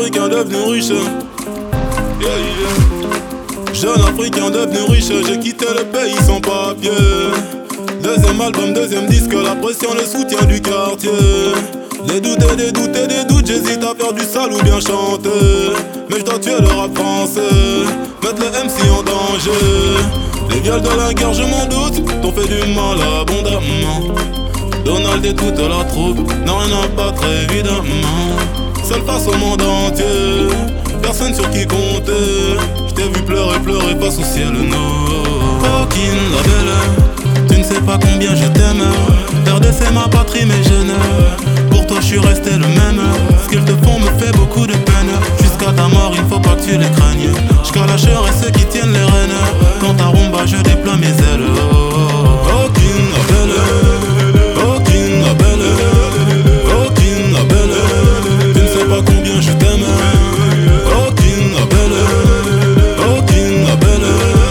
Africain devenu riche. Yeah, yeah. Jeune Africain devenu riche, j'ai quitté le pays sans papier. Deuxième album, deuxième disque, la pression, le soutien du quartier. Des doutes et des doutes et des doutes, j'hésite à faire du sale ou bien chanter. Mais je dois tuer le rap français, mettre le MC en danger. Les viols de la guerre, je m'en doute, t'ont fait du mal abondamment. Donald et toute la troupe n'ont rien à battre évidemment. Seul face au monde entier, personne sur qui compter. Je t'ai vu pleurer, pleurer face au ciel, no. Coquine, la belle, tu ne sais pas combien je t'aime. RDC ma patrie mais je ne. Pour toi je suis resté le même. Ce qu'ils te font me fait beaucoup de peine. Jusqu'à ta mort il faut pas que tu les craignes. J'calacherai ceux qui tiennent les rênes. Dans ta rumba je déploie mes ailes. Coquine, la belle, coquine, la belle, coquine, la belle, tu ne sais pas combien je t'aime. Coquine, la belle, coquine, la belle,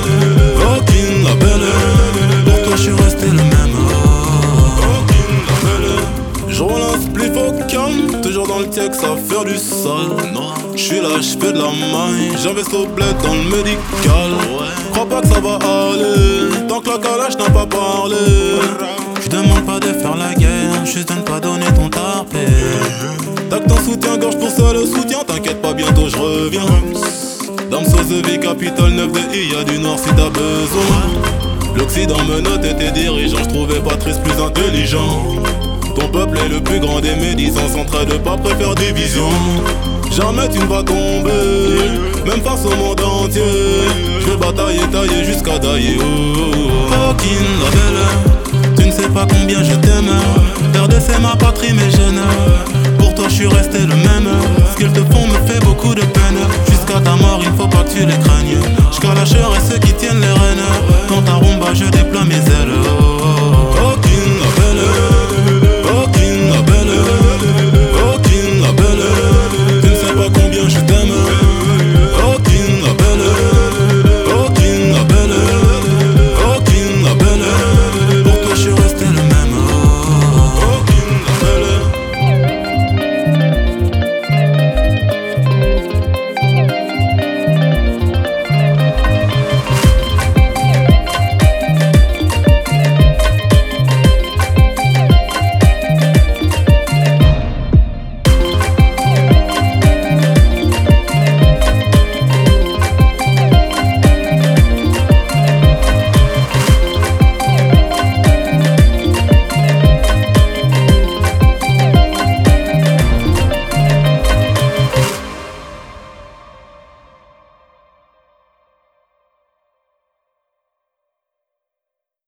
coquine, la belle, pour toi je suis resté le même. Coquine, la belle, je roule un spliff au calme, toujours dans le tiex à faire du sale. J'suis là, j'fais de la maille, j'investis au bled dans le médical. Crois pas que ça va aller, tant que la calage n'a pas parlé. J'demande pas de faire la guerre, juste de ne pas donner ton tarpé. T'as que ton soutien-gorge pour ça le soutien, t'inquiète pas, bientôt j'reviens. Dame Sozevi, capitale 9 de I, y'a du nord si t'as besoin. L'Occident me note et tes dirigeants, j'trouvais Patrice plus intelligent. Ton peuple est le plus grand des médisants, s'entraide pas, préfère division. Jamais tu ne vas tomber, même face au monde entier. Je vais batailler, tailler jusqu'à dailler. Coquine, la belle, tu ne sais pas combien je t'aime. RDC ma patrie mais je ne. Pour toi je suis resté le même. Ce qu'ils te font me fait beaucoup de peine. Jusqu'à ta mort il faut pas que tu les craignes. J'calacherai ceux qui tiennent les rênes. Dans ta rumba je déploie mes ailes. Coquine, la belle, coquine, la belle, coquine, la belle, tu ne sais pas combien je t'aime.